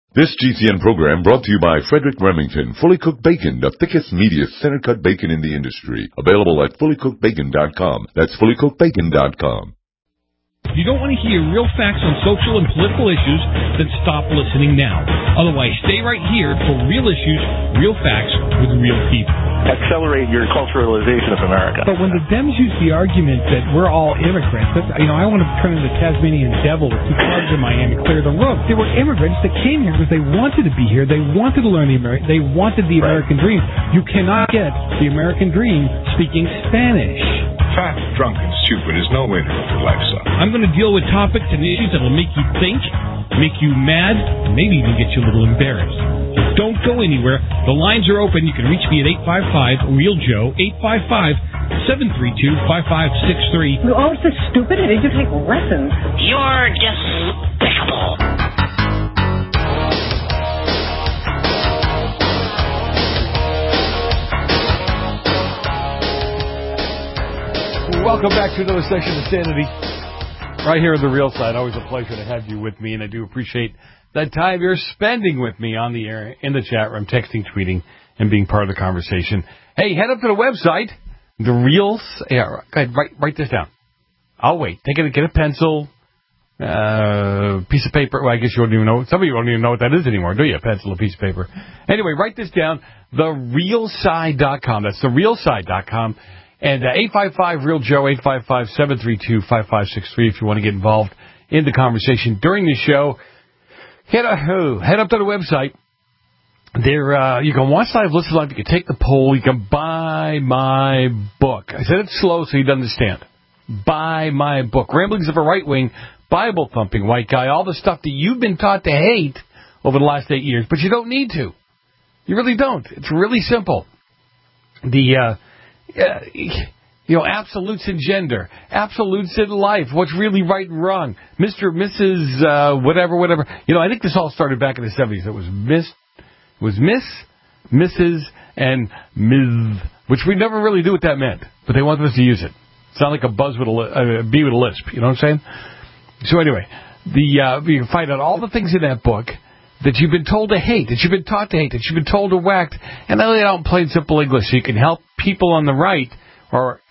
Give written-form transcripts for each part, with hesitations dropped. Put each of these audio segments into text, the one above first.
This GCN program brought to you by Frederick Remington. Fully cooked bacon, the thickest, meatiest, center-cut bacon in the industry. Available at fullycookedbacon.com. That's fullycookedbacon.com. If you don't want to hear real facts on social and political issues, then stop listening now. Otherwise, stay right here for real issues, real facts with real people. Accelerate your culturalization of America. But when the Dems use the argument that we're all immigrants, I want to turn into the Tasmanian devil with 2 cars in Miami, clear the road. They were immigrants that came here because they wanted to be here. They wanted to learn they wanted the American dream. You cannot get the American dream speaking Spanish. Fat, drunk, and stupid is no way to live your life, son. I'm going to deal with topics and issues that will make you think, make you mad, and maybe even get you a little embarrassed. So don't go anywhere. The lines are open. You can reach me at 855-REAL-JOE, 855-732-5563. You're always so stupid. Did you take lessons? You're despicable. Welcome back to another session of Sanity. Right here on the Real Side. Always a pleasure to have you with me, and I do appreciate that time you're spending with me on the air, in the chat room, texting, tweeting, and being part of the conversation. Hey, head up to the website, the Real... Yeah, go ahead, write this down. I'll wait. Get a pencil, piece of paper. Well, I guess you don't even know. Some of you don't even know what that is anymore, do you? A pencil, a piece of paper. Anyway, write this down, therealside.com. That's therealside.com. And 855-REAL-JOE, 855-732-5563 if you want to get involved in the conversation during the show. Head up to the website. There, you can watch live, listen live, you can take the poll, you can buy my book. I said it slow so you'd understand. Buy my book. Ramblings of a Right-Wing, Bible-Thumping White Guy, all the stuff that you've been taught to hate over the last 8 years, but you don't need to. You really don't. It's really simple. Absolutes in gender, absolutes in life, what's really right and wrong, Mr., Mrs., whatever. I think this all started back in the 70s. It was Miss, Mrs., and Ms., which we never really knew what that meant, but they wanted us to use it. Sound like a buzz with a bee with a lisp, you know what I'm saying? So anyway, you can find out all the things in that book that you've been told to hate, that you've been taught to hate, that you've been told to whack, and I lay it out in plain, simple English so you can help people on the right, or...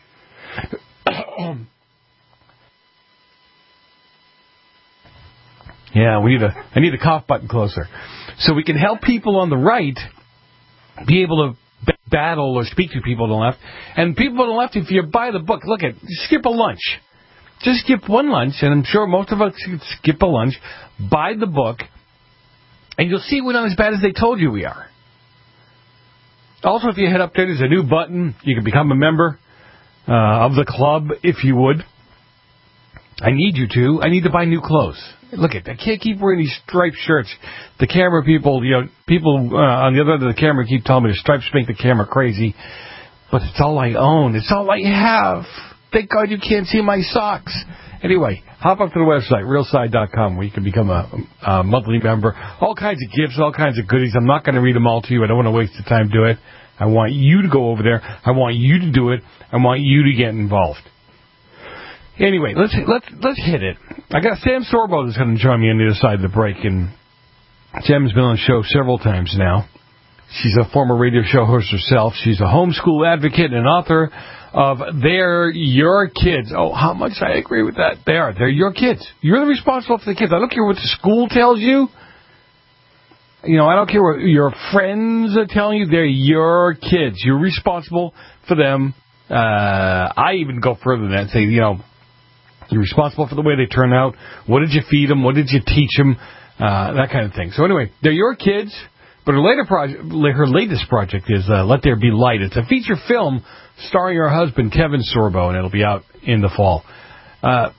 Yeah, I need a cough button closer. So we can help people on the right be able to battle or speak to people on the left. And people on the left, if you buy the book, look at, skip a lunch. Just skip one lunch, and I'm sure most of us could skip a lunch, buy the book, and you'll see we're not as bad as they told you we are. Also, if you head up there's a new button. You can become a member of the club, if you would. I need you to. I need to buy new clothes. Look I can't keep wearing these striped shirts. The camera people, people on the other end of the camera keep telling me the stripes make the camera crazy. But it's all I own. It's all I have. Thank God you can't see my socks. Anyway, hop up to the website, realside.com, where you can become a monthly member. All kinds of gifts, all kinds of goodies. I'm not going to read them all to you. I don't want to waste the time to do it. I want you to go over there. I want you to do it. I want you to get involved. Anyway, let's hit it. I got Sam Sorbo that's going to join me on the other side of the break, and Sam's been on the show several times now. She's a former radio show host herself. She's a homeschool advocate and author of They're Your Kids. Oh, how much I agree with that. They're your kids. You're the responsible for the kids. I don't care what the school tells you. I don't care what your friends are telling you. They're your kids. You're responsible for them. I even go further than that and say, you're responsible for the way they turn out. What did you feed them? What did you teach them? That kind of thing. So anyway, they're your kids. But her latest project is Let There Be Light. It's a feature film starring her husband, Kevin Sorbo, and it'll be out in the fall. I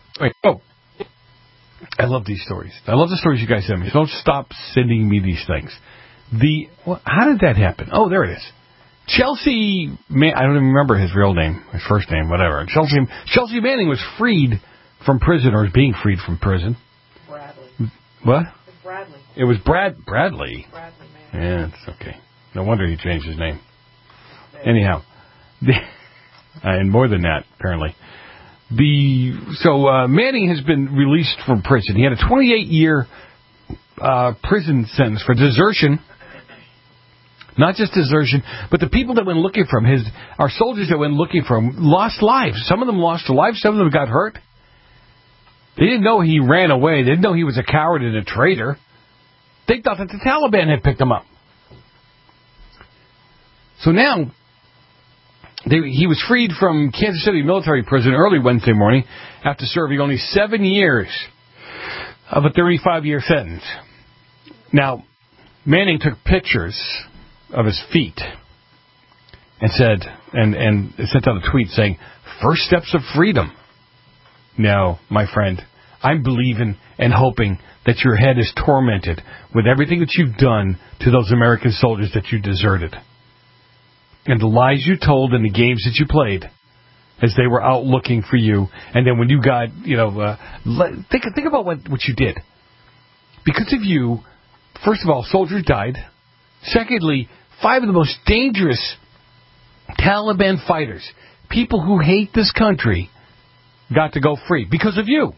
love these stories. I love the stories you guys send me. Don't stop sending me these things. How did that happen? Oh, there it is. Chelsea, I don't even remember his real name, his first name, whatever. Chelsea Manning was freed from prison, or is being freed from prison. Bradley. What? Bradley. It was Bradley. Bradley Manning. Yeah, it's okay. No wonder he changed his name. Anyhow, and more than that, apparently. Manning has been released from prison. He had a 28-year prison sentence for desertion. Not just desertion, but the people that went looking for him, our soldiers that went looking for him, lost lives. Some of them lost their lives. Some of them got hurt. They didn't know he ran away. They didn't know he was a coward and a traitor. They thought that the Taliban had picked him up. So now, he was freed from Kansas City military prison early Wednesday morning after serving only 7 years of a 35-year sentence. Now, Manning took pictures of his feet and said, and sent out a tweet saying, "First steps of freedom." Now, my friend, I'm believing and hoping that your head is tormented with everything that you've done to those American soldiers that you deserted. And the lies you told and the games that you played as they were out looking for you. And then when you got, think about what you did. Because of you, first of all, soldiers died. Secondly, 5 of the most dangerous Taliban fighters, people who hate this country, got to go free because of you.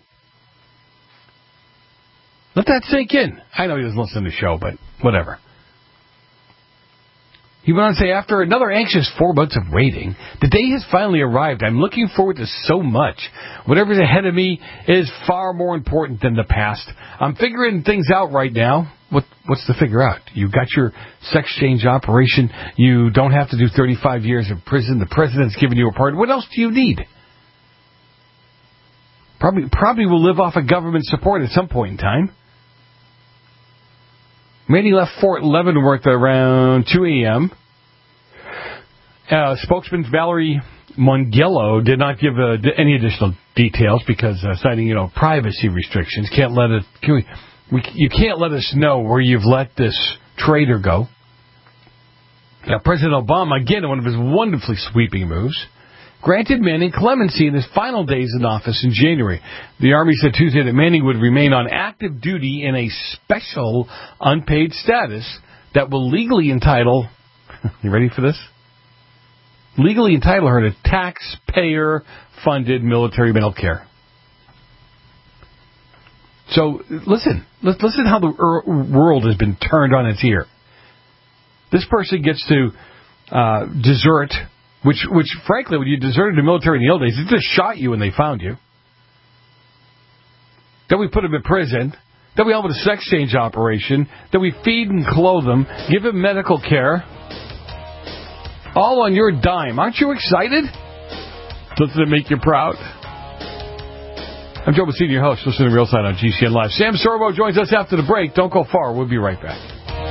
Let that sink in. I know he doesn't listen to the show, but whatever. He went on to say, after another anxious 4 months of waiting, the day has finally arrived. I'm looking forward to so much. Whatever's ahead of me is far more important than the past. I'm figuring things out right now. What's to figure out? You got your sex change operation. You don't have to do 35 years of prison. The president's giving you a pardon. What else do you need? Probably will live off of government support at some point in time. Manning left Fort Leavenworth around 2 a.m. Spokesman Valerie Mongello did not give any additional details because citing, privacy restrictions. You can't let us know where you've let this traitor go. Now, President Obama, again, one of his wonderfully sweeping moves, granted Manning clemency in his final days in office in January. The Army said Tuesday that Manning would remain on active duty in a special unpaid status that will legally entitle, you ready for this? Legally entitle her to taxpayer-funded military medical care. So, listen how the world has been turned on its ear. This person gets to desert, which frankly, when you deserted the military in the old days, they just shot you when they found you. Then we put him in prison. Then we open a sex change operation. Then we feed and clothe him, give him medical care. All on your dime. Aren't you excited? Doesn't it make you proud? I'm Joe Messina, your host. Listen to Real Side on GCN Live. Sam Sorbo joins us after the break. Don't go far. We'll be right back.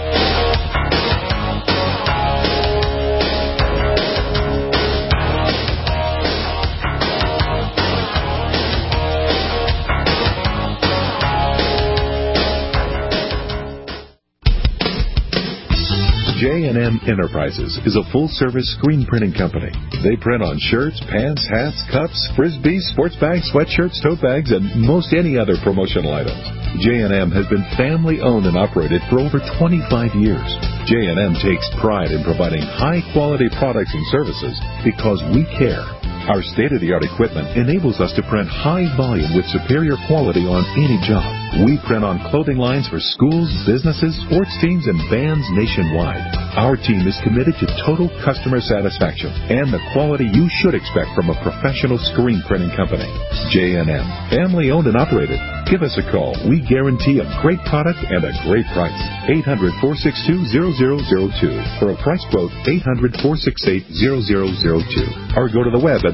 J&M Enterprises is a full-service screen printing company. They print on shirts, pants, hats, cups, frisbees, sports bags, sweatshirts, tote bags, and most any other promotional items. J&M has been family-owned and operated for over 25 years. J&M takes pride in providing high-quality products and services because we care. Our state-of-the-art equipment enables us to print high volume with superior quality on any job. We print on clothing lines for schools, businesses, sports teams, and bands nationwide. Our team is committed to total customer satisfaction and the quality you should expect from a professional screen printing company. J&M, family-owned and operated. Give us a call. We guarantee a great product and a great price. 800-462-0002. For a price quote, 800-468-0002. Or go to the web at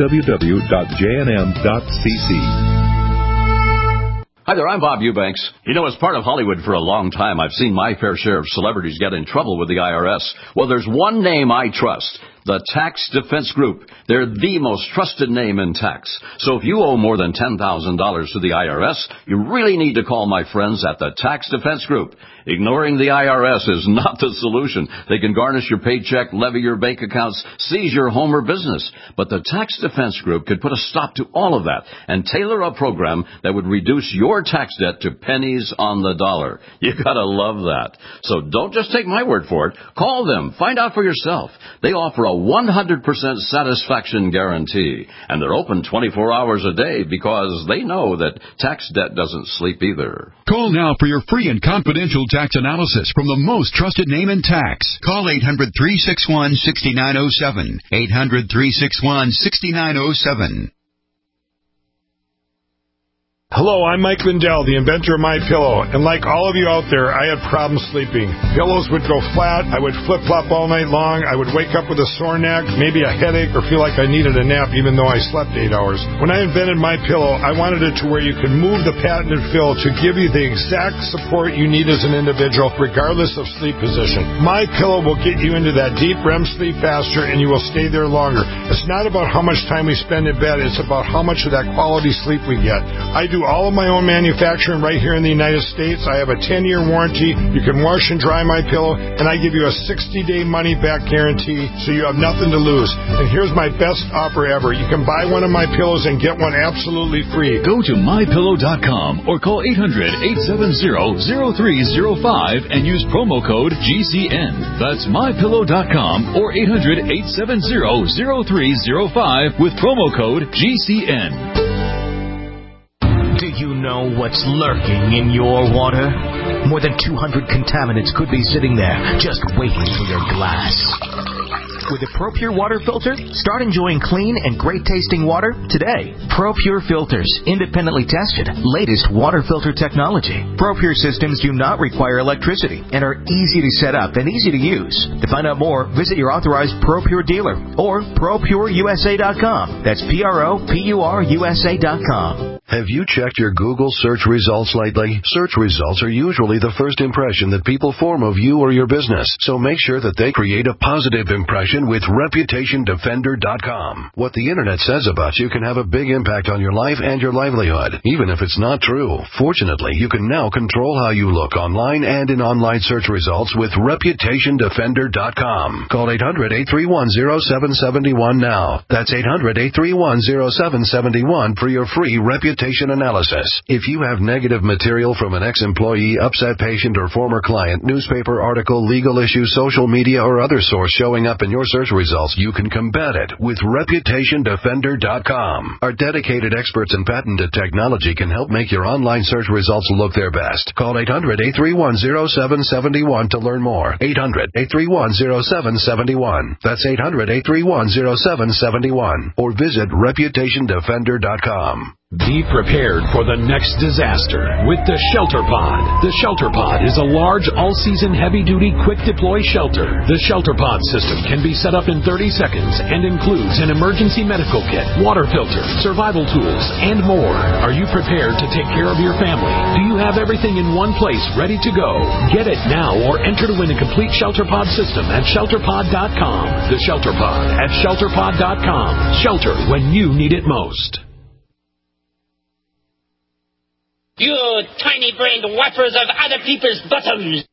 www.jnm.cc. Hi there, I'm Bob Eubanks. As part of Hollywood for a long time, I've seen my fair share of celebrities get in trouble with the IRS. Well, there's one name I trust. The Tax Defense Group. They're the most trusted name in tax. So if you owe more than $10,000 to the IRS, you really need to call my friends at the Tax Defense Group. Ignoring the IRS is not the solution. They can garnish your paycheck, levy your bank accounts, seize your home or business. But the Tax Defense Group could put a stop to all of that and tailor a program that would reduce your tax debt to pennies on the dollar. You gotta love that. So don't just take my word for it. Call them. Find out for yourself. They offer a 100% satisfaction guarantee. And they're open 24 hours a day because they know that tax debt doesn't sleep either. Call now for your free and confidential tax analysis from the most trusted name in tax. Call 800-361-6907. 800-361-6907. Hello, I'm Mike Lindell, the inventor of MyPillow, and like all of you out there, I had problems sleeping. Pillows would go flat, I would flip-flop all night long, I would wake up with a sore neck, maybe a headache, or feel like I needed a nap even though I slept 8 hours. When I invented MyPillow, I wanted it to where you could move the patented fill to give you the exact support you need as an individual, regardless of sleep position. MyPillow will get you into that deep REM sleep faster, and you will stay there longer. It's not about how much time we spend in bed, it's about how much of that quality sleep we get. I do all of my own manufacturing right here in the United States. I have a 10-year warranty. You can wash and dry MyPillow, and I give you a 60-day money-back guarantee, so you have nothing to lose. And here's my best offer ever. You can buy one of my pillows and get one absolutely free. Go to MyPillow.com or call 800-870-0305 and use promo code GCN. That's MyPillow.com or 800-870-0305 with promo code GCN. Do you know what's lurking in your water? More than 200 contaminants could be sitting there, just waiting for your glass. With a ProPure water filter, start enjoying clean and great-tasting water today. ProPure filters, independently tested, latest water filter technology. ProPure systems do not require electricity and are easy to set up and easy to use. To find out more, visit your authorized ProPure dealer or ProPureUSA.com. That's ProPureUSA.com. Have you checked your Google search results lately? Search results are usually the first impression that people form of you or your business, so make sure that they create a positive impression with ReputationDefender.com. What the Internet says about you can have a big impact on your life and your livelihood, even if it's not true. Fortunately, you can now control how you look online and in online search results with ReputationDefender.com. Call 800-831-0771 now. That's 800-831-0771 for your free reputation analysis. If you have negative material from an ex-employee, upset patient, or former client, newspaper article, legal issue, social media, or other source showing up in your search results, you can combat it with ReputationDefender.com. Our dedicated experts in patented technology can help make your online search results look their best. Call 800-831-0771 to learn more. 800-831-0771. That's 800-831-0771. Or visit ReputationDefender.com. Be prepared for the next disaster with the Shelter Pod. The Shelter Pod is a large, all-season, heavy-duty, quick-deploy shelter. The Shelter Pod system can be set up in 30 seconds and includes an emergency medical kit, water filter, survival tools, and more. Are you prepared to take care of your family? Do you have everything in one place ready to go? Get it now or enter to win a complete Shelter Pod system at ShelterPod.com. The Shelter Pod at ShelterPod.com. Shelter when you need it most. You tiny-brained wipers of other people's bottoms!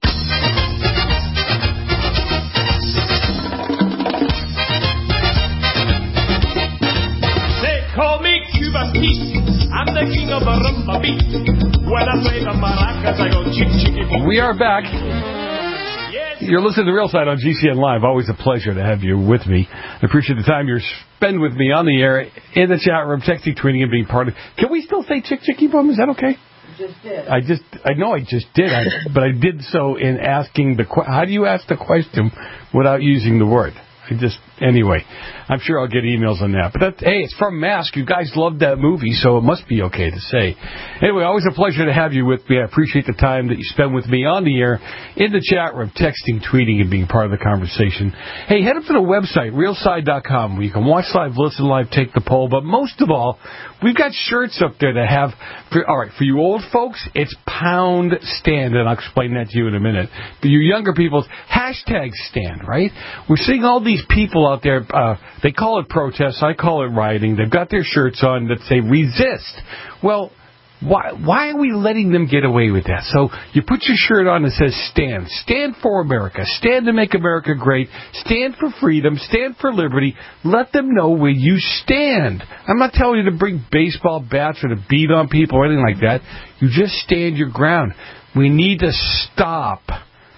They call me Cuba Pete. I'm the king of the rumba beat. When I play the maracas, I go chick-chicky-boom. We are back. You're listening to The Real Side on GCN Live. Always a pleasure to have you with me. I appreciate the time you spend with me on the air, in the chat room, texting, tweeting, and being part of it. Can we still say chick-chicky-boom? Is that okay? Just did. I know I just did, but I did so in asking how do you ask the question without using the word? Anyway, I'm sure I'll get emails on that. But hey, it's from Mask. You guys loved that movie, so it must be okay to say. Anyway, always a pleasure to have you with me. I appreciate the time that you spend with me on the air, in the chat room, texting, tweeting, and being part of the conversation. Hey, head up to the website, realside.com, where you can watch live, listen live, take the poll. But most of all, we've got shirts up there that have, for you old folks, it's pound stand, and I'll explain that to you in a minute. For you younger people, hashtag stand, right? We're seeing all these people out there, they call it protests, I call it rioting. They've got their shirts on that say resist. Well, why are we letting them get away with that? So you put your shirt on that says stand. Stand for America. Stand to make America great. Stand for freedom. Stand for liberty. Let them know where you stand. I'm not telling you to bring baseball bats or to beat on people or anything like that. You just stand your ground. We need to stop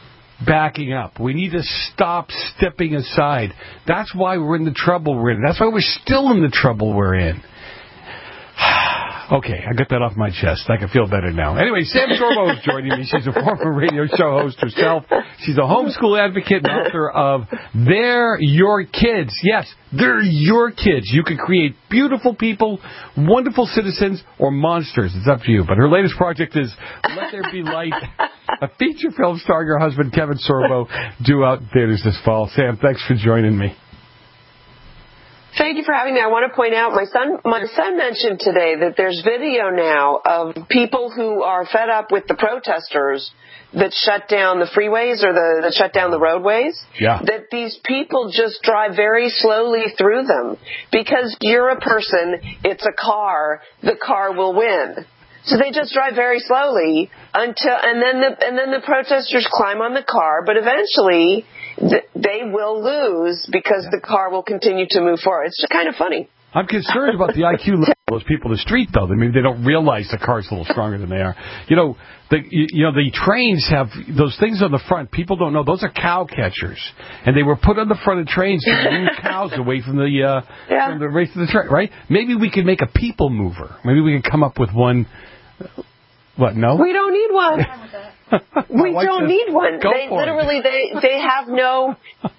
backing up. We need to stop stepping aside. That's why we're in the trouble we're in. That's why we're still in the trouble we're in. Okay, I got that off my chest. I can feel better now. Anyway, Sam Sorbo is joining me. She's a former radio show host herself. She's a homeschool advocate and author of They're Your Kids. Yes, they're your kids. You can create beautiful people, wonderful citizens, or monsters. It's up to you. But her latest project is Let There Be Light, a feature film starring her husband, Kevin Sorbo, due out in theaters this fall. Sam, thanks for joining me. Thank you for having me. I want to point out my son mentioned today that there's video now of people who are fed up with the protesters that shut down the freeways or that shut down the roadways. Yeah. That these people just drive very slowly through them because you're a person, it's a car, the car will win. So they just drive very slowly and then the protesters climb on the car, but eventually they will lose because the car will continue to move forward. It's just kind of funny. I'm concerned about the IQ level of those people in the street, though. I mean, they don't realize the car's a little stronger than they are. The trains have those things on the front. People don't know those are cow catchers, and they were put on the front of trains to move cows away from the race of the train. Right? Maybe we could make a people mover. Maybe we could come up with one. What? No, we don't need one. We don't need one. They have no.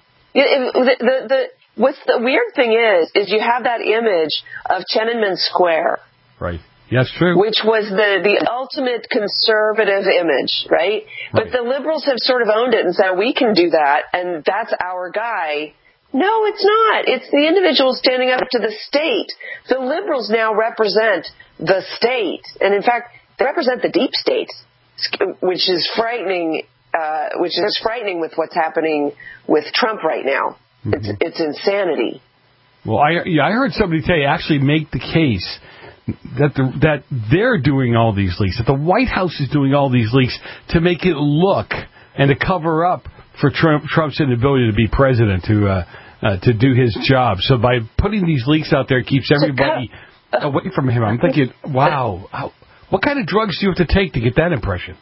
What's the weird thing is you have that image of Tiananmen Square. Right. Yes, true. Which was the ultimate conservative image, right? But the liberals have sort of owned it and said, we can do that, and that's our guy. No, it's not. It's the individual standing up to the state. The liberals now represent the state. And in fact, they represent the deep state, which is frightening, with what's happening with Trump right now. Mm-hmm. It's insanity. Well, I heard somebody today actually make the case that they're doing all these leaks, that the White House is doing all these leaks to make it look and to cover up for Trump's inability to be president, to do his job. So by putting these leaks out there, it keeps everybody away from him. I'm thinking, wow, what kind of drugs do you have to take to get that impression?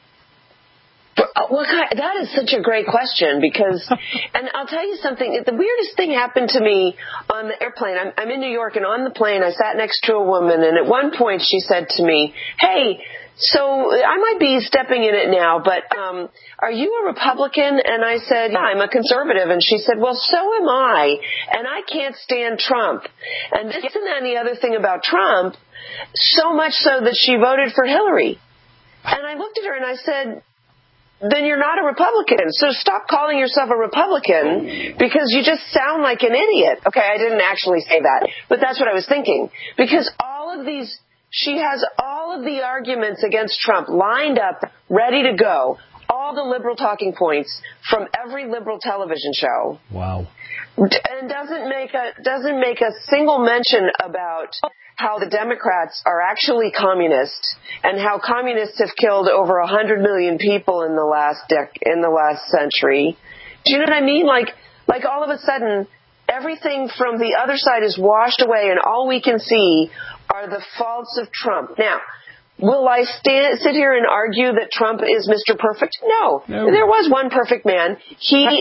That is such a great question because, and I'll tell you something, the weirdest thing happened to me on the airplane. I'm in New York, and on the plane I sat next to a woman, and at one point she said to me, hey, so I might be stepping in it now, but are you a Republican? And I said, yeah, I'm a conservative. And she said, well, so am I, and I can't stand Trump. And this and that and the other thing about Trump, so much so that she voted for Hillary. And I looked at her and I said, then you're not a Republican. So stop calling yourself a Republican because you just sound like an idiot. Okay, I didn't actually say that, but that's what I was thinking. Because she has all of the arguments against Trump lined up, ready to go. All the liberal talking points from every liberal television show. Wow. And doesn't make a single mention about how the Democrats are actually communists and how communists have killed over 100 million people in the last century. Do you know what I mean? Like all of a sudden, everything from the other side is washed away, and all we can see are the faults of Trump. Now, will I sit here and argue that Trump is Mr. Perfect? No. There was one perfect man. He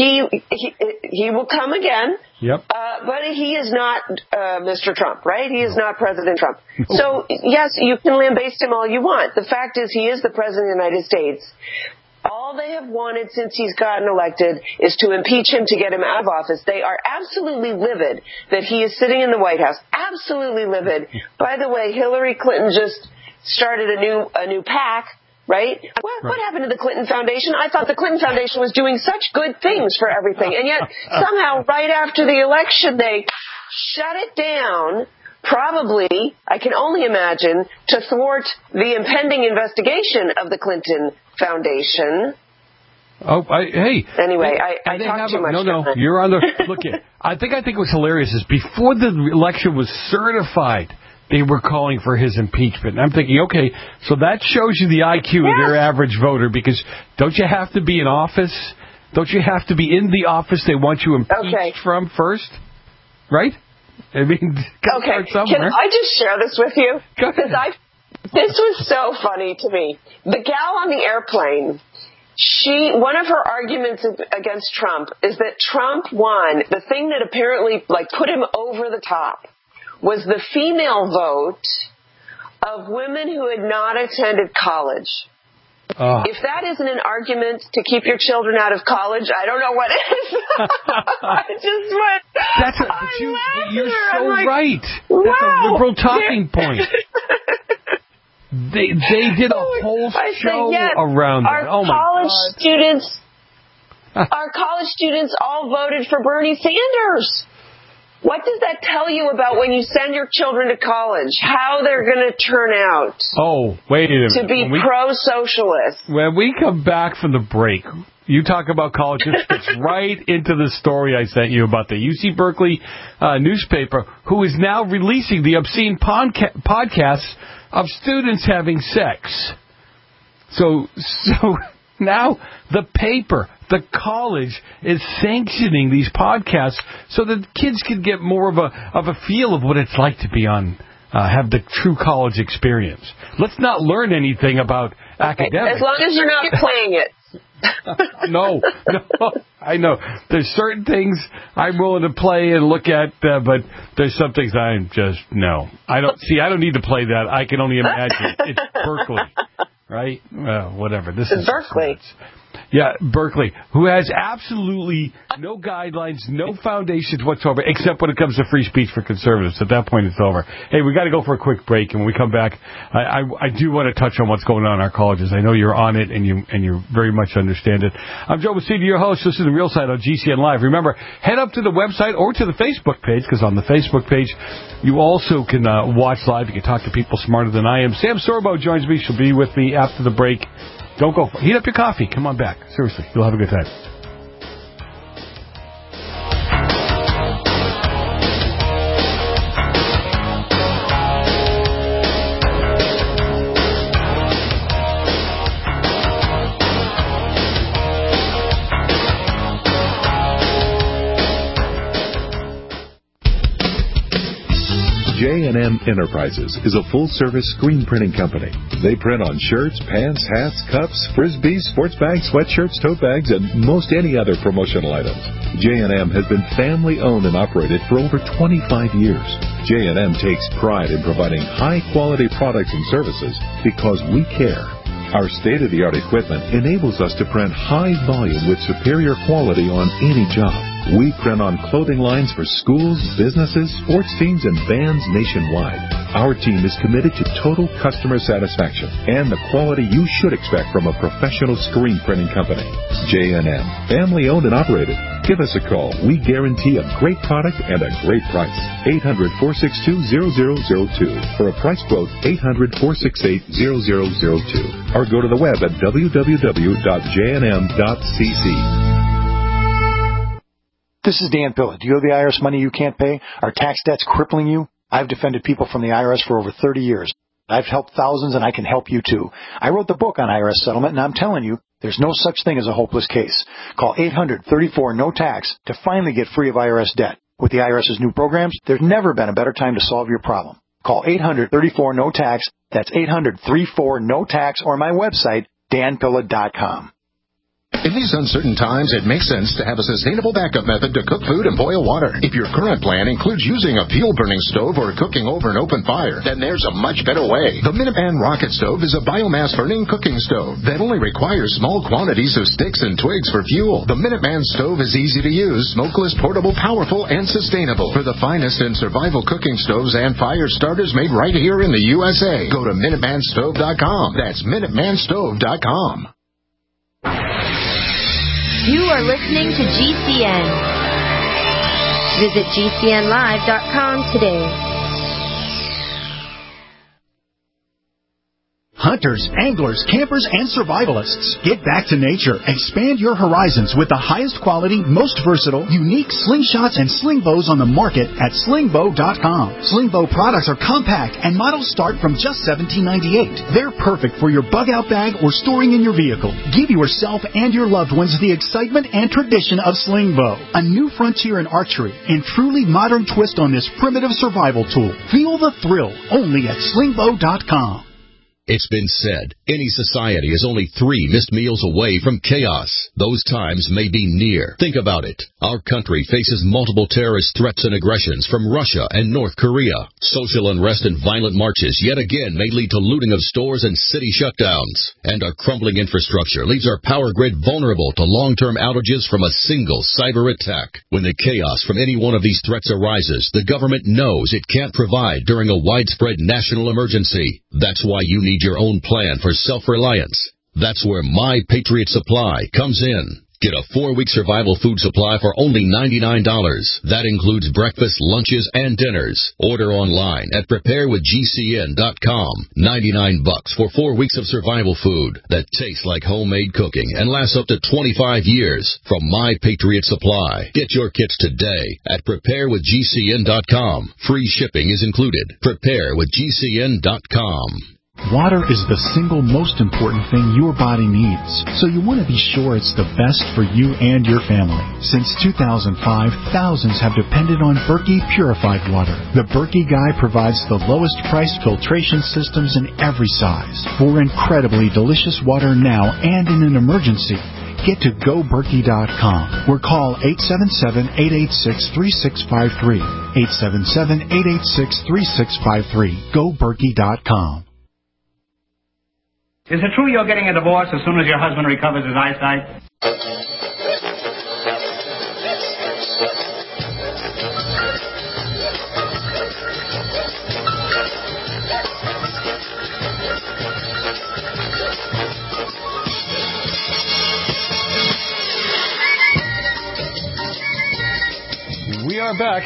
will come again. Yep. But he is not Mr. Trump, right? He is not President Trump. So, yes, you can lambaste him all you want. The fact is he is the President of the United States. All they have wanted since he's gotten elected is to impeach him to get him out of office. They are absolutely livid that he is sitting in the White House. Absolutely livid. By the way, Hillary Clinton just started a new PAC. Right? What happened to the Clinton Foundation? I thought the Clinton Foundation was doing such good things for everything. And yet, somehow, right after the election, they shut it down, probably, I can only imagine, to thwart the impending investigation of the Clinton Foundation. Oh, Anyway, I talked too much. No, you're on the... Look, I think it was hilarious is before the election was certified, they were calling for his impeachment. And I'm thinking, okay, so that shows you the IQ of their average voter, because don't you have to be in office? Don't you have to be in the office they want you impeached from first? Right? I mean, start somewhere. Can I just share this with you? Because this was so funny to me. The gal on the airplane One of her arguments against Trump is that Trump won. The thing that apparently put him over the top was the female vote of women who had not attended college. If that isn't an argument to keep your children out of college, I don't know what is. I just went. You're so right. Wow, that's a liberal talking point. They did a whole show around that. Oh my God. Our college students all voted for Bernie Sanders. What does that tell you about when you send your children to college? How they're going to turn out? Oh, wait a minute. To be pro-socialist. When we come back from the break, you talk about college. It fits right into the story I sent you about the UC Berkeley newspaper, who is now releasing the obscene podcasts of students having sex. So now the paper, the college, is sanctioning these podcasts so that kids can get more of a feel of what it's like to be have the true college experience. Let's not learn anything about academics. As long as you're not playing it. No, I know. There's certain things I'm willing to play and look at, but there's some things I'm just, no. I don't need to play that. I can only imagine. It's Berkeley, right? Whatever. This is Berkeley. Yeah, Berkeley, who has absolutely no guidelines, no foundations whatsoever, except when it comes to free speech for conservatives. At that point, it's over. Hey, we got to go for a quick break, and when we come back, I do want to touch on what's going on in our colleges. I know you're on it, and you very much understand it. I'm Joe Messina, your host. This is The Real Side on GCN Live. Remember, head up to the website or to the Facebook page, because on the Facebook page, you also can watch live. You can talk to people smarter than I am. Sam Sorbo joins me. She'll be with me after the break. Don't go. Heat up your coffee. Come on back. Seriously, you'll have a good time. J&M Enterprises is a full-service screen printing company. They print on shirts, pants, hats, cups, frisbees, sports bags, sweatshirts, tote bags, and most any other promotional items. J&M has been family-owned and operated for over 25 years. J&M takes pride in providing high-quality products and services because we care. Our state-of-the-art equipment enables us to print high volume with superior quality on any job. We print on clothing lines for schools, businesses, sports teams, and bands nationwide. Our team is committed to total customer satisfaction and the quality you should expect from a professional screen printing company. J&M, family-owned and operated. Give us a call. We guarantee a great product and a great price. 800-462-0002. For a price quote, 800-468-0002. Or go to the web at www.jnm.cc. This is Dan Pilla. Do you owe the IRS money you can't pay? Are tax debts crippling you? I've defended people from the IRS for over 30 years. I've helped thousands, and I can help you, too. I wrote the book on IRS settlement, and I'm telling you, there's no such thing as a hopeless case. Call 800-34-NO-TAX to finally get free of IRS debt. With the IRS's new programs, there's never been a better time to solve your problem. Call 800-34-NO-TAX. That's 800-34-NO-TAX, or my website, danpilla.com. In these uncertain times, it makes sense to have a sustainable backup method to cook food and boil water. If your current plan includes using a fuel-burning stove or cooking over an open fire, then there's a much better way. The Minuteman Rocket Stove is a biomass-burning cooking stove that only requires small quantities of sticks and twigs for fuel. The Minuteman Stove is easy to use, smokeless, portable, powerful, and sustainable. For the finest in survival cooking stoves and fire starters made right here in the USA, go to MinutemanStove.com. That's MinutemanStove.com. You are listening to GCN. Visit GCNlive.com today. Hunters, anglers, campers, and survivalists. Get back to nature. Expand your horizons with the highest quality, most versatile, unique slingshots and sling bows on the market at slingbow.com. Slingbow products are compact and models start from just $17.98. They're perfect for your bug-out bag or storing in your vehicle. Give yourself and your loved ones the excitement and tradition of Slingbow, a new frontier in archery and truly modern twist on this primitive survival tool. Feel the thrill only at slingbow.com. It's been said, any society is only 3 missed meals away from chaos. Those times may be near. Think about it. Our country faces multiple terrorist threats and aggressions from Russia and North Korea. Social unrest and violent marches yet again may lead to looting of stores and city shutdowns. And our crumbling infrastructure leaves our power grid vulnerable to long-term outages from a single cyber attack. When the chaos from any one of these threats arises, the government knows it can't provide during a widespread national emergency. That's why you need your own plan for self-reliance. That's where My Patriot Supply comes in. Get a 4-week survival food supply for only $99. That includes breakfast, lunches, and dinners. Order online at preparewithgcn.com. $99 for 4 weeks of survival food that tastes like homemade cooking and lasts up to 25 years from My Patriot Supply. Get your kits today at preparewithgcn.com. Free shipping is included. Preparewithgcn.com. Water is the single most important thing your body needs, so you want to be sure it's the best for you and your family. Since 2005, thousands have depended on Berkey purified water. The Berkey Guy provides the lowest priced filtration systems in every size for incredibly delicious water now and in an emergency. Get to GoBerkey.com or call 877-886-3653. 877-886-3653. GoBerkey.com. Is it true you're getting a divorce as soon as your husband recovers his eyesight? We are back.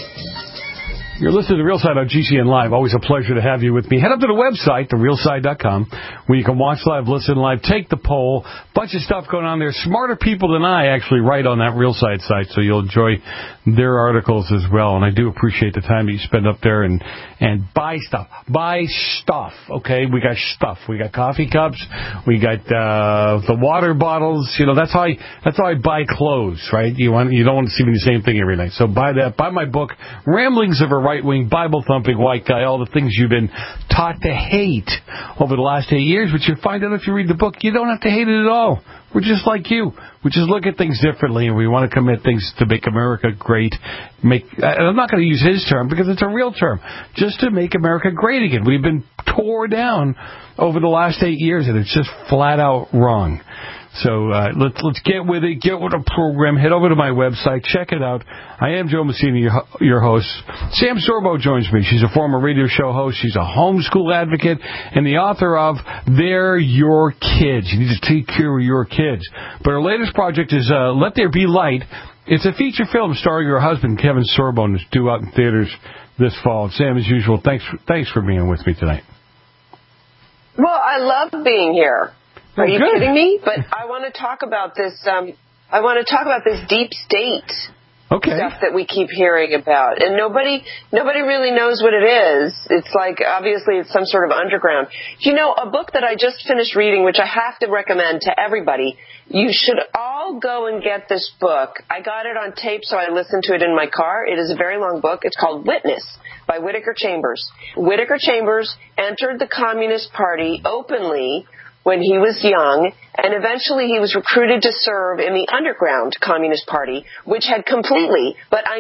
You're listening to The Real Side on GCN Live. Always a pleasure to have you with me. Head up to the website, therealside.com, where you can watch live, listen live, take the poll. Bunch of stuff going on there. Smarter people than I actually write on that Real Side site, so you'll enjoy their articles as well. And I do appreciate the time that you spend up there and buy stuff. Buy stuff, okay? We got stuff. We got coffee cups. We got the water bottles. You know, that's how I buy clothes, right? You don't want to see me the same thing every night. So buy that. Buy my book, Ramblings of a Right-Wing, Bible-thumping white guy, all the things you've been taught to hate over the last 8 years, but you find out if you read the book, you don't have to hate it at all. We're just like you. We just look at things differently, and we want to commit things to make America great. I'm not going to use his term because it's a real term. Just to make America great again. We've been tore down over the last 8 years, and it's just flat out wrong. So let's get with it. Get with the program. Head over to my website. Check it out. I am Joe Messina, your host. Sam Sorbo joins me. She's a former radio show host. She's a homeschool advocate and the author of They're Your Kids. You need to take care of your kids. But her latest project is Let There Be Light. It's a feature film starring her husband, Kevin Sorbo, and it's due out in theaters this fall. Sam, as usual, thanks for being with me tonight. Well, I love being here. Are you good. kidding me? But I want to talk about this. I want to talk about this deep state stuff that we keep hearing about, and nobody really knows what it is. It's like obviously it's some sort of underground. You know, a book that I just finished reading, which I have to recommend to everybody. You should all go and get this book. I got it on tape, so I listened to it in my car. It is a very long book. It's called Witness by Whittaker Chambers. Whittaker Chambers entered the Communist Party openly when he was young, and eventually he was recruited to serve in the underground Communist Party, which had completely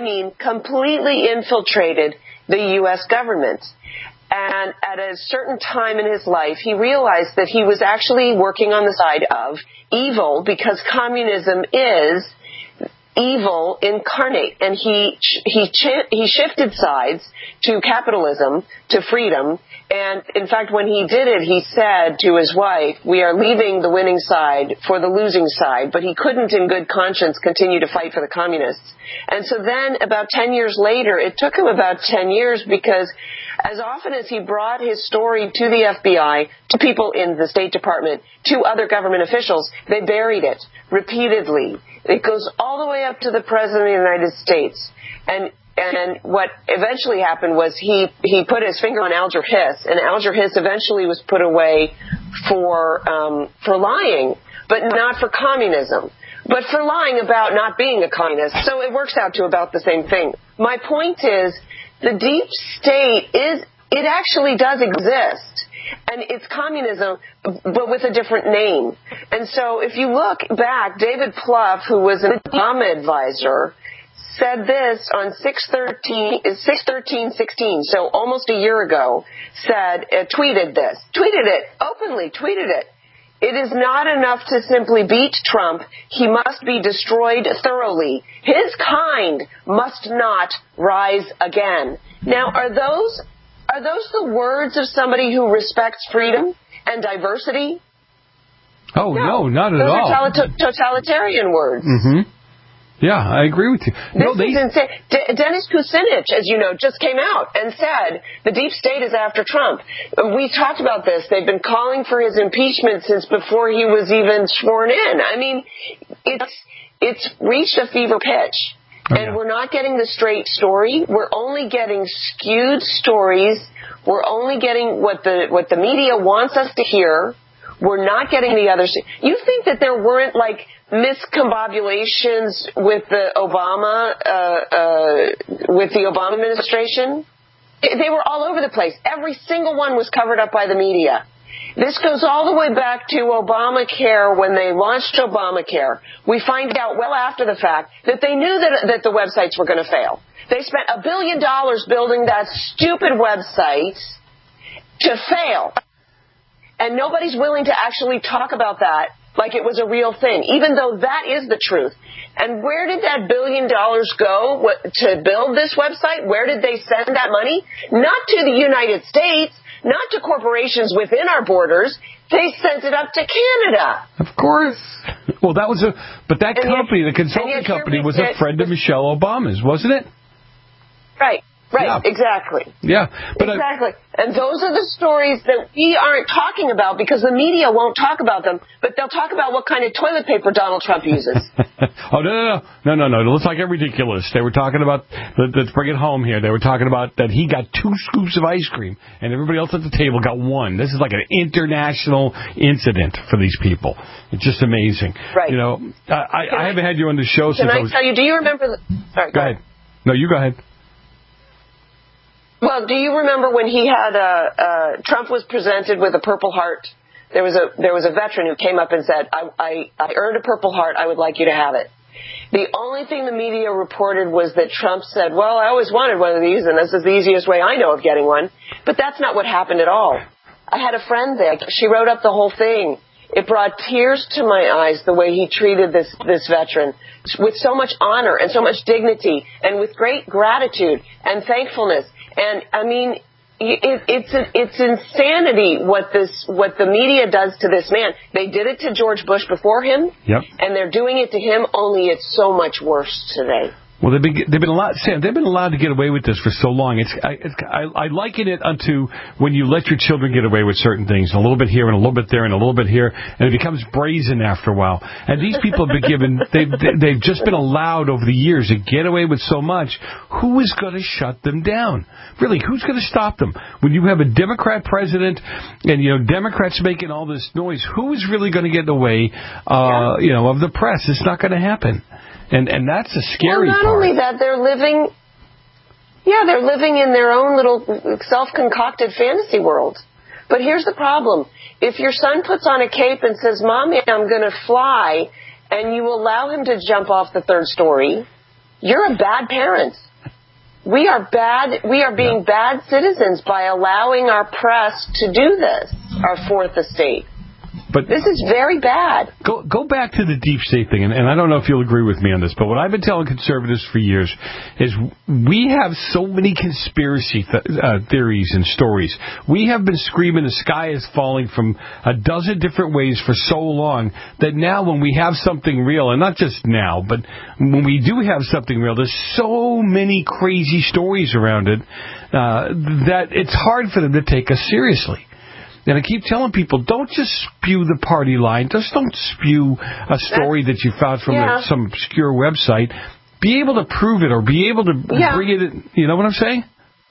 infiltrated the U.S. government. And at a certain time in his life, he realized that he was actually working on the side of evil because communism is evil incarnate, and he shifted sides to capitalism, to freedom, and in fact when he did it, he said to his wife, we are leaving the winning side for the losing side, but he couldn't in good conscience continue to fight for the communists. And so then about 10 years later, it took him about 10 years because as often as he brought his story to the FBI, to people in the State Department, to other government officials, they buried it repeatedly. It goes all the way up to the President of the United States. And what eventually happened was he put his finger on Alger Hiss, and Alger Hiss eventually was put away for lying, but not for communism, but for lying about not being a communist. So it works out to about the same thing. My point is, the deep state it actually does exist. And it's communism, but with a different name. And so if you look back, David Plouffe, who was an Obama advisor, said this on 6/13/16, so almost a year ago, tweeted it openly, tweeted it. It is not enough to simply beat Trump. He must be destroyed thoroughly. His kind must not rise again. Now, are those the words of somebody who respects freedom and diversity? Oh, no, not at all. Those are totalitarian words. Mm-hmm. Yeah, I agree with you. This is insane. Dennis Kucinich, as you know, just came out and said the deep state is after Trump. We talked about this. They've been calling for his impeachment since before he was even sworn in. I mean, it's reached a fever pitch. And we're not getting the straight story. We're only getting skewed stories. We're only getting what the media wants us to hear. We're not getting the other. You think that there weren't like miscombobulations with the Obama administration? They were all over the place. Every single one was covered up by the media. This goes all the way back to Obamacare. When they launched Obamacare, we find out well after the fact that they knew that the websites were going to fail. They spent $1 billion building that stupid website to fail. And nobody's willing to actually talk about that like it was a real thing, even though that is the truth. And where did that $1 billion go to build this website? Where did they send that money? Not to the United States, not to corporations within our borders. They sent it up to Canada. Of course. Well, that company, the consulting company, was a friend of Michelle Obama's, wasn't it? Right. Right, yeah. Exactly. Yeah. Exactly. And those are the stories that we aren't talking about because the media won't talk about them, but they'll talk about what kind of toilet paper Donald Trump uses. Oh, no. Let's not get ridiculous. They were talking about, let's bring it home here. They were talking about that he got 2 scoops of ice cream and everybody else at the table got 1. This is like an international incident for these people. It's just amazing. Right. You know, I haven't had you on the show since I tell you, do you remember sorry, go ahead. No, you go ahead. Well, do you remember when he had Trump was presented with a Purple Heart? There was a veteran who came up and said, I earned a Purple Heart. I would like you to have it. The only thing the media reported was that Trump said, well, I always wanted one of these, and this is the easiest way I know of getting one. But that's not what happened at all. I had a friend there. She wrote up the whole thing. It brought tears to my eyes the way he treated this veteran with so much honor and so much dignity and with great gratitude and thankfulness. And I mean, it's insanity what the media does to this man. They did it to George Bush before him, and they're doing it to him. Only it's so much worse today. Well, they've been allowed to get away with this for so long. I liken it unto when you let your children get away with certain things, a little bit here and a little bit there and a little bit here, and it becomes brazen after a while. And these people have been given, they've just been allowed over the years to get away with so much. Who is going to shut them down? Really, who's going to stop them? When you have a Democrat president and Democrats making all this noise, who is really going to get in the way, of the press? It's not going to happen. And that's a scary part. Well, not only that, they're living in their own little self-concocted fantasy world. But here's the problem. If your son puts on a cape and says, Mommy, I'm going to fly, and you allow him to jump off the 3rd story, you're a bad parent. We are being bad citizens by allowing our press to do this, our 4th estate. But this is very bad. Go back to the deep state thing, and I don't know if you'll agree with me on this, but what I've been telling conservatives for years is we have so many conspiracy theories and stories. We have been screaming the sky is falling from a dozen different ways for so long that now when we have something real, and not just now, but when we do have something real, there's so many crazy stories around it that it's hard for them to take us seriously. And I keep telling people, don't just spew the party line. Just don't spew a story that you found from some obscure website. Be able to prove it or be able to bring it in. You know what I'm saying?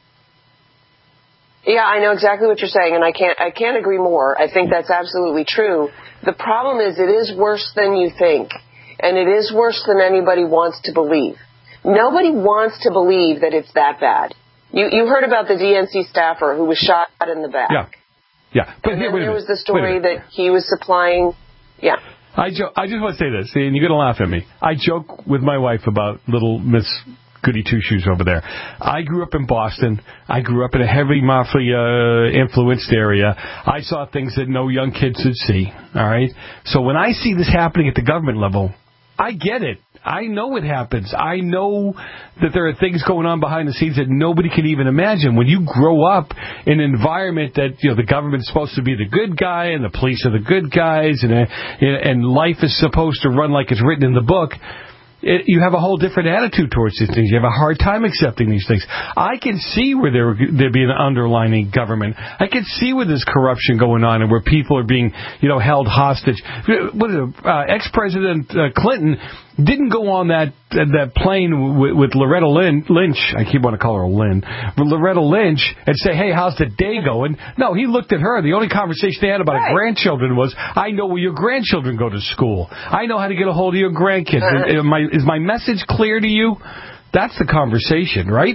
Yeah, I know exactly what you're saying, and I can't agree more. I think that's absolutely true. The problem is it is worse than you think, and it is worse than anybody wants to believe. Nobody wants to believe that it's that bad. You heard about the DNC staffer who was shot in the back. Yeah. Yeah. But and here, then wait a there minute. was the story that he was supplying. Yeah. I just want to say this, and you're going to laugh at me. I joke with my wife about little Miss Goody Two-Shoes over there. I grew up in Boston. I grew up in a heavy mafia-influenced area. I saw things that no young kids would see, all right? So when I see this happening at the government level, I get it. I know it happens. I know that there are things going on behind the scenes that nobody can even imagine. When you grow up in an environment that, you know, the government's supposed to be the good guy and the police are the good guys and life is supposed to run like it's written in the book, you have a whole different attitude towards these things. You have a hard time accepting these things. I can see where there'd be an underlining government. I can see where there's corruption going on and where people are being, you know, held hostage. Ex-President Clinton didn't go on that plane with Loretta Lynch. I keep wanting to call her Lynn. Loretta Lynch and say, hey, how's the day going? No, he looked at her. The only conversation they had about her grandchildren was, I know where your grandchildren go to school. I know how to get a hold of your grandkids. Is my message clear to you? That's the conversation, right?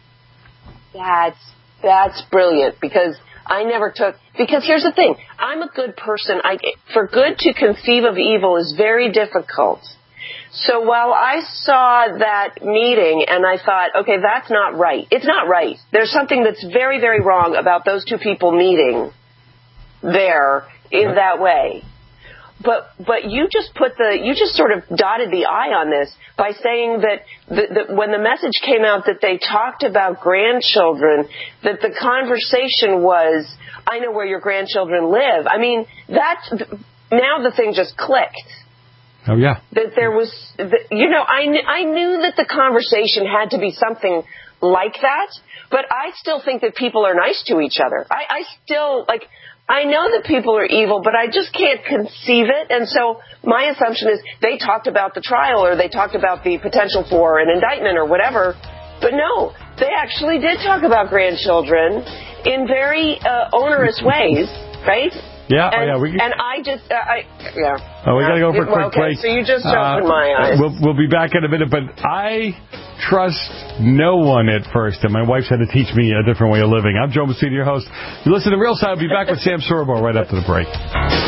That's brilliant, because I never took... Because here's the thing. I'm a good person. For good to conceive of evil is very difficult. So while I saw that meeting and I thought, okay, that's not right. It's not right. There's something that's very, very wrong about those two people meeting there in that way. But you just sort of dotted the I on this by saying that when the message came out that they talked about grandchildren, that the conversation was, I know where your grandchildren live. I mean, now the thing just clicked. Oh, yeah. That there was, I knew that the conversation had to be something like that, but I still think that people are nice to each other. I know that people are evil, but I just can't conceive it. And so my assumption is they talked about the trial or they talked about the potential for an indictment or whatever. But no, they actually did talk about grandchildren in very onerous ways, right? Yeah, and I just, yeah. Oh, we got to go for a quick break. So you just opened my eyes. We'll be back in a minute, but I trust no one at first, and my wife's had to teach me a different way of living. I'm Joe Messina, your host. You listen to Real Side. I'll be back with Sam Sorbo right after the break.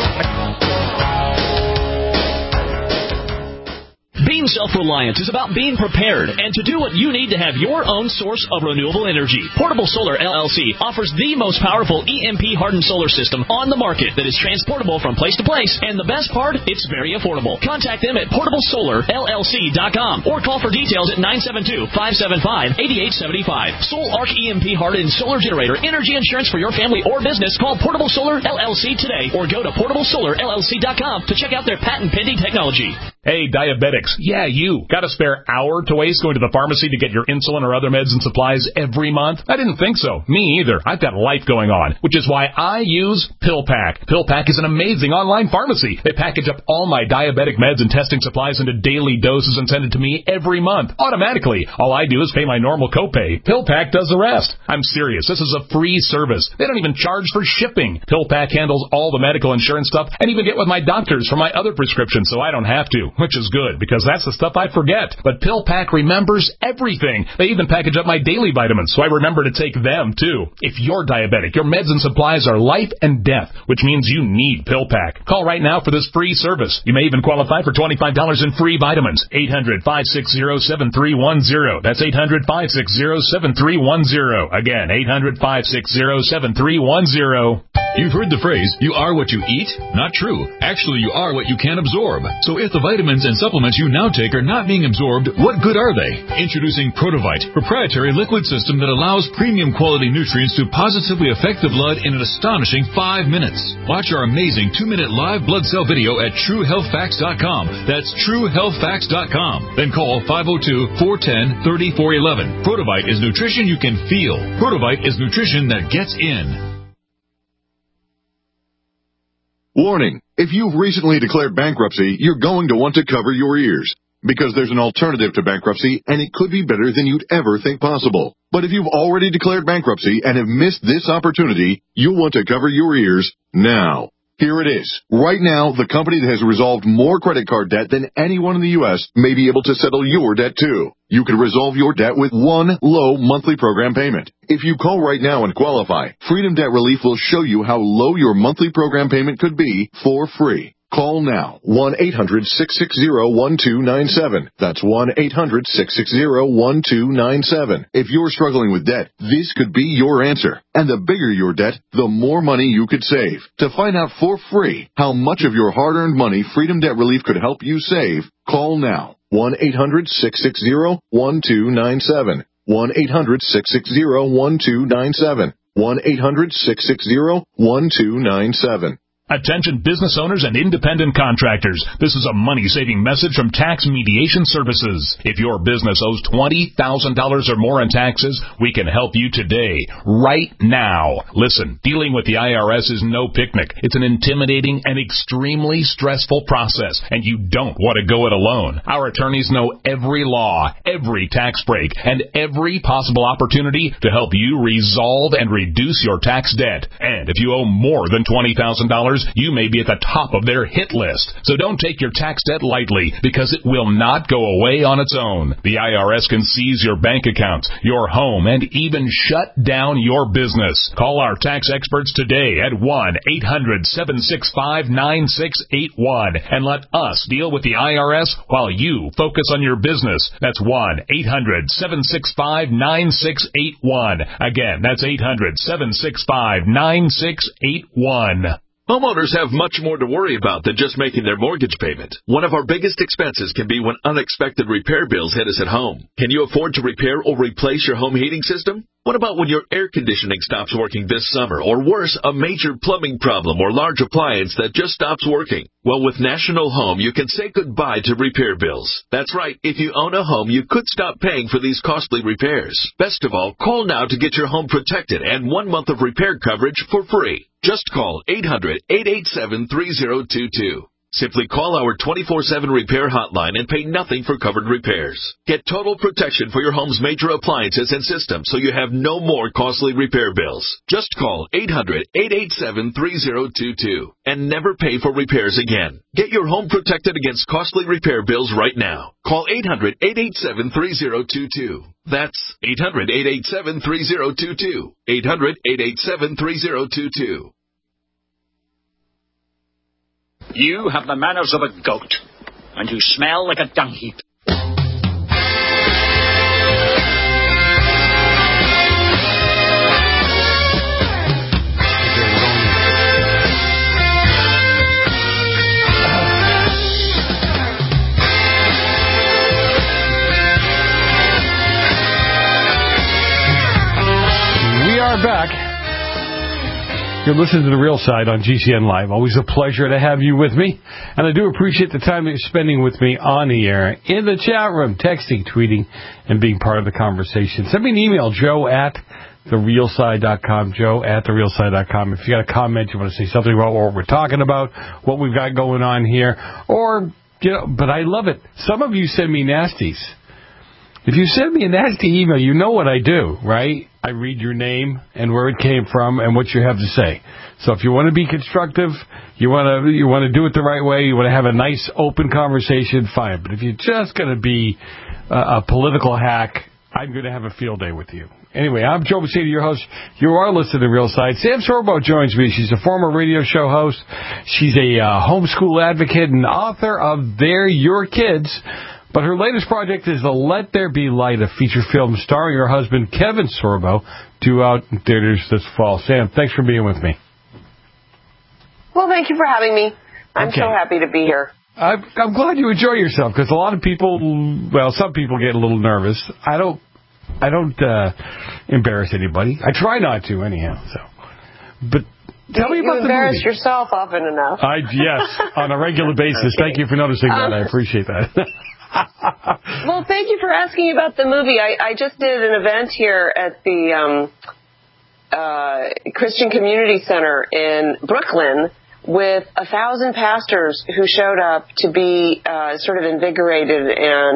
Being self-reliant is about being prepared and to do what you need to have your own source of renewable energy. Portable Solar LLC offers the most powerful EMP-hardened solar system on the market that is transportable from place to place, and the best part, it's very affordable. Contact them at portablesolarllc.com or call for details at 972-575-8875. Soul Arc EMP-hardened solar generator energy insurance for your family or business. Call Portable Solar LLC today or go to portablesolarllc.com to check out their patent-pending technology. Hey, diabetics. Yeah, you. Got a spare hour to waste going to the pharmacy to get your insulin or other meds and supplies every month? I didn't think so. Me either. I've got life going on, which is why I use PillPack. PillPack is an amazing online pharmacy. They package up all my diabetic meds and testing supplies into daily doses and send it to me every month, automatically. All I do is pay my normal copay. PillPack does the rest. I'm serious. This is a free service. They don't even charge for shipping. PillPack handles all the medical insurance stuff and even get with my doctors for my other prescriptions so I don't have to, which is good because that's the stuff I forget. But PillPack remembers everything. They even package up my daily vitamins, so I remember to take them, too. If you're diabetic, your meds and supplies are life and death, which means you need PillPack. Call right now for this free service. You may even qualify for $25 in free vitamins. 800-560-7310. That's 800-560-7310. Again, 800-560-7310. You've heard the phrase, you are what you eat? Not true. Actually, you are what you can absorb. So if the vitamins and supplements you now take are not being absorbed, what good are they? Introducing Protovite, proprietary liquid system that allows premium quality nutrients to positively affect the blood in an astonishing 5 minutes. Watch our amazing 2-minute live blood cell video at TrueHealthFacts.com. That's TrueHealthFacts.com. Then call 502-410-3411. Protovite is nutrition you can feel. Protovite is nutrition that gets in. Warning, if you've recently declared bankruptcy, you're going to want to cover your ears, because there's an alternative to bankruptcy, and it could be better than you'd ever think possible. But if you've already declared bankruptcy and have missed this opportunity, you'll want to cover your ears now. Here it is. Right now, the company that has resolved more credit card debt than anyone in the U.S. may be able to settle your debt, too. You can resolve your debt with one low monthly program payment. If you call right now and qualify, Freedom Debt Relief will show you how low your monthly program payment could be for free. Call now, 1-800-660-1297. That's 1-800-660-1297. If you're struggling with debt, this could be your answer. And the bigger your debt, the more money you could save. To find out for free how much of your hard-earned money Freedom Debt Relief could help you save, call now, 1-800-660-1297. 1-800-660-1297. 1-800-660-1297. Attention business owners and independent contractors. This is a money-saving message from Tax Mediation Services. If your business owes $20,000 or more in taxes, we can help you today, right now. Listen, dealing with the IRS is no picnic. It's an intimidating and extremely stressful process, and you don't want to go it alone. Our attorneys know every law, every tax break, and every possible opportunity to help you resolve and reduce your tax debt. And if you owe more than $20,000, you may be at the top of their hit list. So don't take your tax debt lightly, because it will not go away on its own. The IRS can seize your bank accounts, your home, and even shut down your business. Call our tax experts today at 1-800-765-9681 and let us deal with the IRS while you focus on your business. That's 1-800-765-9681. Again, that's 800-765-9681. Homeowners have much more to worry about than just making their mortgage payment. One of our biggest expenses can be when unexpected repair bills hit us at home. Can you afford to repair or replace your home heating system? What about when your air conditioning stops working this summer, or worse, a major plumbing problem or large appliance that just stops working? Well, with National Home, you can say goodbye to repair bills. That's right. If you own a home, you could stop paying for these costly repairs. Best of all, call now to get your home protected and 1 month of repair coverage for free. Just call 800-887-3022. Simply call our 24/7 repair hotline and pay nothing for covered repairs. Get total protection for your home's major appliances and systems so you have no more costly repair bills. Just call 800-887-3022 and never pay for repairs again. Get your home protected against costly repair bills right now. Call 800-887-3022. That's 800-887-3022. 800-887-3022. You have the manners of a goat, and you smell like a dung heap. We are back. You're listening to The Real Side on GCN Live. Always a pleasure to have you with me. And I do appreciate the time that you're spending with me on the air, in the chat room, texting, tweeting, and being part of the conversation. Send me an email, joe@therealside.com, joe@therealside.com. If you got a comment, you want to say something about what we're talking about, what we've got going on here, or, but I love it. Some of you send me nasties. If you send me a nasty email, you know what I do, right? I read your name and where it came from and what you have to say. So if you want to be constructive, you want to do it the right way, you want to have a nice open conversation, fine. But if you're just going to be a political hack, I'm going to have a field day with you. Anyway, I'm Joe Messina, your host. You are listening to Real Side. Sam Sorbo joins me. She's a former radio show host. She's a homeschool advocate and author of They're Your Kids. But her latest project is the Let There Be Light, a feature film starring her husband, Kevin Sorbo, due out in theaters this fall. Sam, thanks for being with me. Well, thank you for having me. I'm so happy to be here. I'm glad you enjoy yourself, because a lot of people, some people get a little nervous. I don't embarrass anybody. I try not to, anyhow. But tell me about the movie. You embarrass yourself often enough. Yes, on a regular basis. Okay. Thank you for noticing that. I appreciate that. Well, thank you for asking about the movie. I just did an event here at the Christian Community Center in Brooklyn with 1,000 pastors who showed up to be sort of invigorated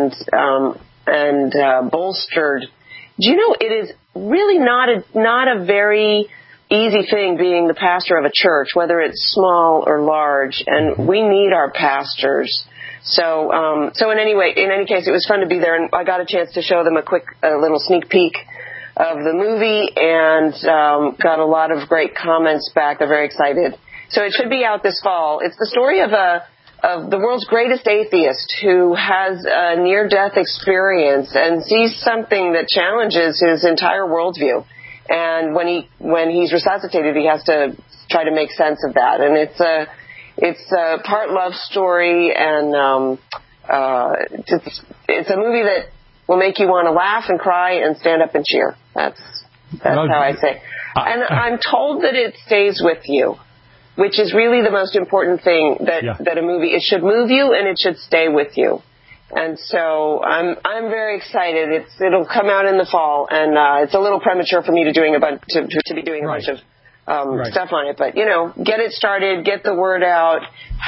and bolstered. Do you know, it is really not a very easy thing being the pastor of a church, whether it's small or large, and we need our pastors. So in any case, it was fun to be there, and I got a chance to show them a little sneak peek of the movie, and got a lot of great comments back. They're very excited. So it should be out this fall. It's the story of the world's greatest atheist who has a near-death experience and sees something that challenges his entire worldview. And when he's resuscitated, he has to try to make sense of that. And it's a part love story, and it's a movie that will make you want to laugh and cry and stand up and cheer. That's how I say. And I'm told that it stays with you, which is really the most important thing that a movie, it should move you and it should stay with you. And so I'm very excited. It'll come out in the fall, and it's a little premature for me to be doing a bunch of stuff on it. But get it started, get the word out.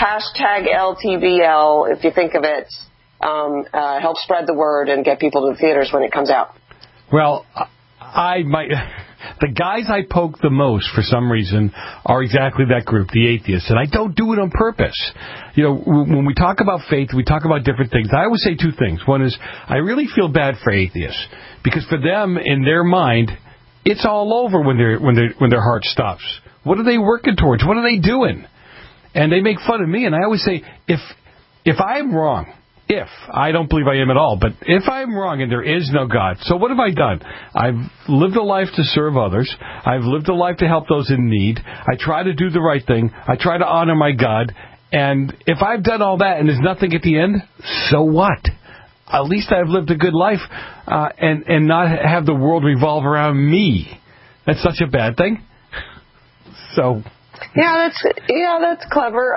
#LTBL if you think of it. Help spread the word and get people to the theaters when it comes out. Well, the guys I poke the most for some reason are exactly that group, the atheists, and I don't do it on purpose. When we talk about faith, we talk about different things. I always say two things. One is I really feel bad for atheists because for them, in their mind, it's all over when their heart stops. What are they working towards? What are they doing? And they make fun of me, and I always say, if I'm wrong, I don't believe I am at all, but if I'm wrong and there is no God, so what have I done? I've lived a life to serve others. I've lived a life to help those in need. I try to do the right thing. I try to honor my God. And if I've done all that and there's nothing at the end, so what? At least I've lived a good life and not have the world revolve around me. That's such a bad thing. So. Yeah, that's clever.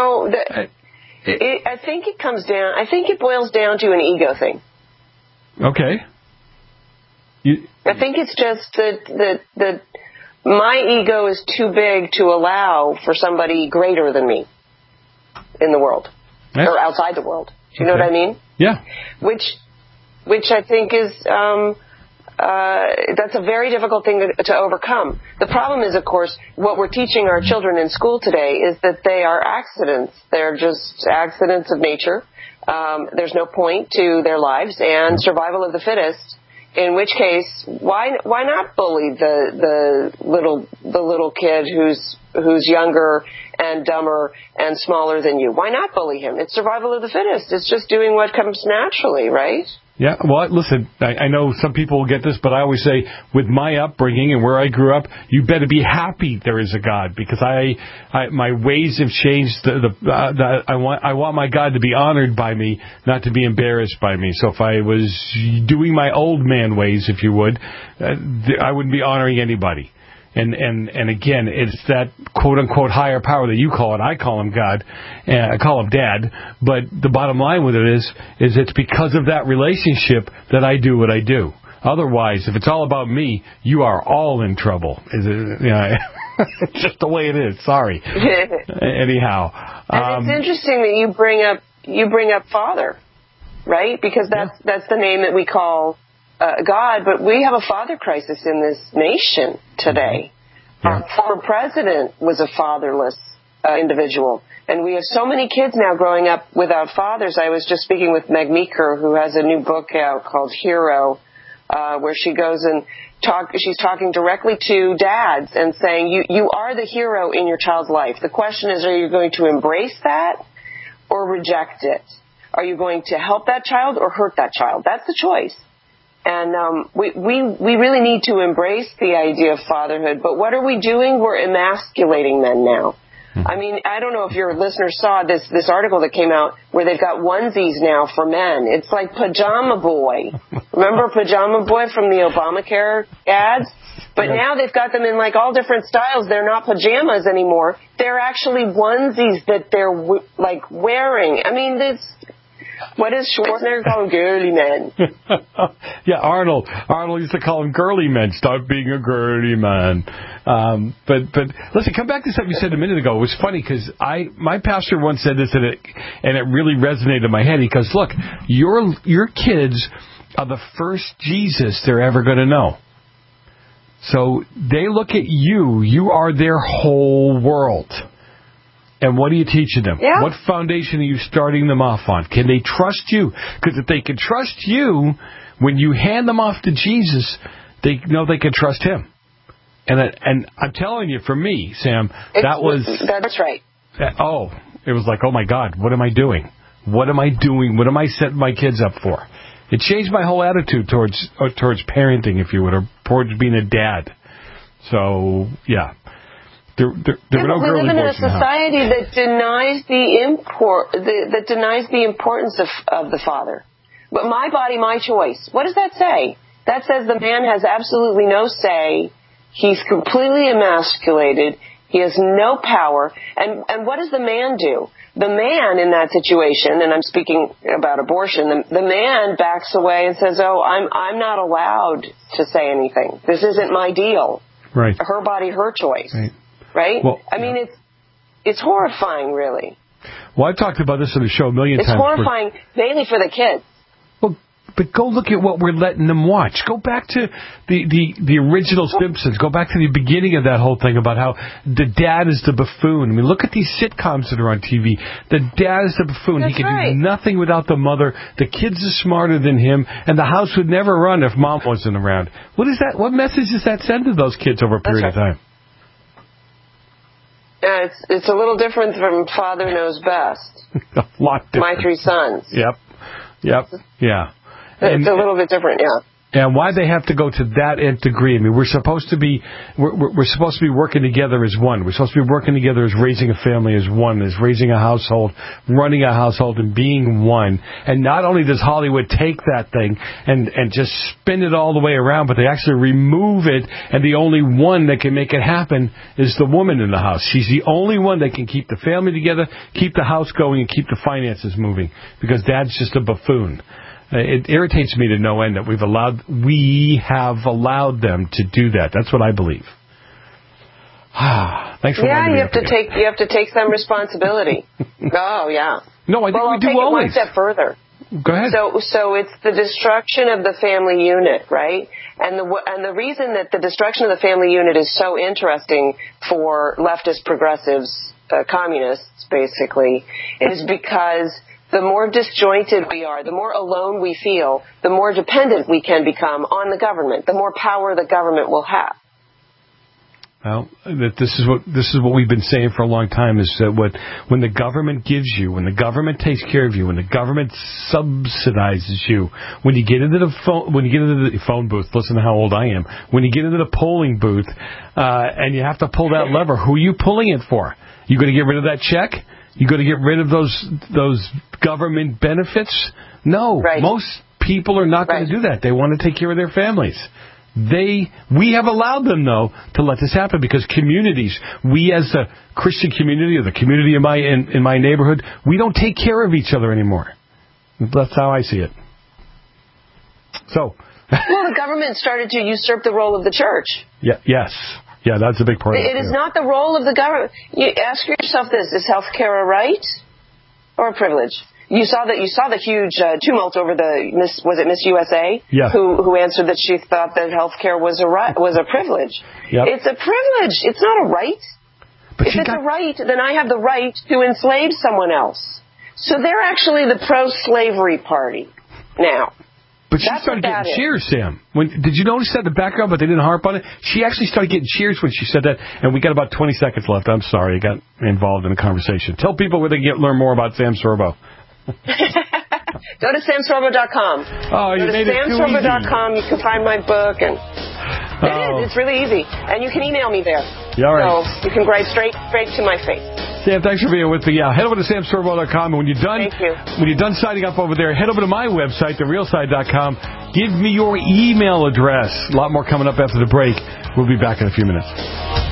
I think it boils down to an ego thing. Okay. I think it's just that my ego is too big to allow for somebody greater than me in the world or outside the world. Do you know what I mean? Yeah. Which I think is that's a very difficult thing to overcome. The problem is, of course, what we're teaching our children in school today is that they are accidents. They're just accidents of nature. There's no point to their lives, and survival of the fittest. In which case, why not bully the little kid who's younger and dumber and smaller than you? Why not bully him? It's survival of the fittest. It's just doing what comes naturally, right? Yeah, well, listen, I know some people will get this, but I always say, with my upbringing and where I grew up, you better be happy there is a God, because my ways have changed. I want my God to be honored by me, not to be embarrassed by me. So if I was doing my old man ways, if you would, I wouldn't be honoring anybody. And again, it's that quote-unquote higher power that you call it. I call him God. I call him Dad. But the bottom line with it is it's because of that relationship that I do what I do. Otherwise, if it's all about me, you are all in trouble. It's just the way it is. Sorry. Anyhow. And it's interesting that you bring up Father, right? Because that's the name that we call God, but we have a father crisis in this nation today. Yeah. Our former president was a fatherless individual, and we have so many kids now growing up without fathers. I was just speaking with Meg Meeker, who has a new book out called Hero, where she goes and she's talking directly to dads and saying, you are the hero in your child's life. The question is, are you going to embrace that or reject it? Are you going to help that child or hurt that child? That's the choice. And we really need to embrace the idea of fatherhood. But what are we doing? We're emasculating men now. I mean, I don't know if your listeners saw this article that came out where they've got onesies now for men. It's like Pajama Boy. Remember Pajama Boy from the Obamacare ads? But now they've got them in like all different styles. They're not pajamas anymore. They're actually onesies that they're like wearing. I mean, what does Schwarzenegger call them? Girly men. Yeah, Arnold used to call them girly men. Stop being a girly man. But listen, come back to something you said a minute ago. It was funny because my pastor once said this, and it really resonated in my head. He goes, "Look, your kids are the first Jesus they're ever going to know." So they look at you. You are their whole world. And what are you teaching them? Yeah. What foundation are you starting them off on? Can they trust you? Because if they can trust you, when you hand them off to Jesus, they know they can trust him. And I'm telling you, for me, Sam, that's right. It was like, oh my God, what am I doing? What am I doing? What am I setting my kids up for? It changed my whole attitude towards parenting, if you would, or towards being a dad. So, yeah. There were no girly boys. We live in a society that denies the importance of the father. But my body, my choice. What does that say? That says the man has absolutely no say. He's completely emasculated. He has no power. And what does the man do? The man in that situation, and I'm speaking about abortion, the man backs away and says, "Oh, I'm not allowed to say anything. This isn't my deal. Right. Her body, her choice." Right? Well, I mean, it's horrifying, really. Well, I've talked about this on the show a million times. It's horrifying, mainly for the kids. But go look at what we're letting them watch. Go back to the original Simpsons. Go back to the beginning of that whole thing about how the dad is the buffoon. I mean, look at these sitcoms that are on TV. The dad is the buffoon. He can do nothing without the mother. The kids are smarter than him, and the house would never run if mom wasn't around. What is that? What message does that send to those kids over a period of time? Yeah, it's a little different from Father Knows Best. A lot different. My Three Sons. Yep. Yeah. It's a little bit different, yeah. And why they have to go to that nth degree? I mean, we're supposed to be working together as one. We're supposed to be working together as raising a family as one, as raising a household, running a household, and being one. And not only does Hollywood take that thing and just spin it all the way around, but they actually remove it, and the only one that can make it happen is the woman in the house. She's the only one that can keep the family together, keep the house going, and keep the finances moving, because dad's just a buffoon. It irritates me to no end that we have allowed them to do that. That's what I believe. Thanks for you have to take some responsibility. Oh yeah. No, I think we do take always. It one step further. Go ahead. So it's the destruction of the family unit, right? And the reason that the destruction of the family unit is so interesting for leftist progressives, communists, basically, is because the more disjointed we are, the more alone we feel, the more dependent we can become on the government, the more power the government will have. Well, this is what we've been saying for a long time, is that when the government gives you, when the government takes care of you, when the government subsidizes you, when you get into the phone booth, listen to how old I am, when you get into the polling booth and you have to pull that lever, who are you pulling it for? You going to get rid of that check? You going to get rid of those government benefits? No. Right. Most people are not going to do that. They want to take care of their families. We have allowed them, though, to let this happen, because communities, we as a Christian community, or the community in my neighborhood, we don't take care of each other anymore. That's how I see it. So. Well, the government started to usurp the role of the church. Yes. Yeah, that's a big part of it. It is not the role of the government. You ask yourself this: is health care a right or a privilege? You saw the huge tumult over Miss USA? Yeah. Who answered that she thought that health care was a privilege. Yep. It's a privilege. It's not a right. If it's a right, then I have the right to enslave someone else. So they're actually the pro-slavery party now. But she started getting cheers, Sam. Did you notice that in the background, but they didn't harp on it? She actually started getting cheers when she said that, and we got about 20 seconds left. I'm sorry, I got involved in a conversation. Tell people where they can learn more about Sam Sorbo. Go to samsorbo.com. Oh, you made it too easy. samsorbo.com. You can find my book, and it's really easy. And you can email me there. Yeah, all right. So you can write straight to my face. Sam, thanks for being with me. Yeah, head over to samsorbo.com, and when you're done signing up over there, head over to my website, therealside.com. Give me your email address. A lot more coming up after the break. We'll be back in a few minutes.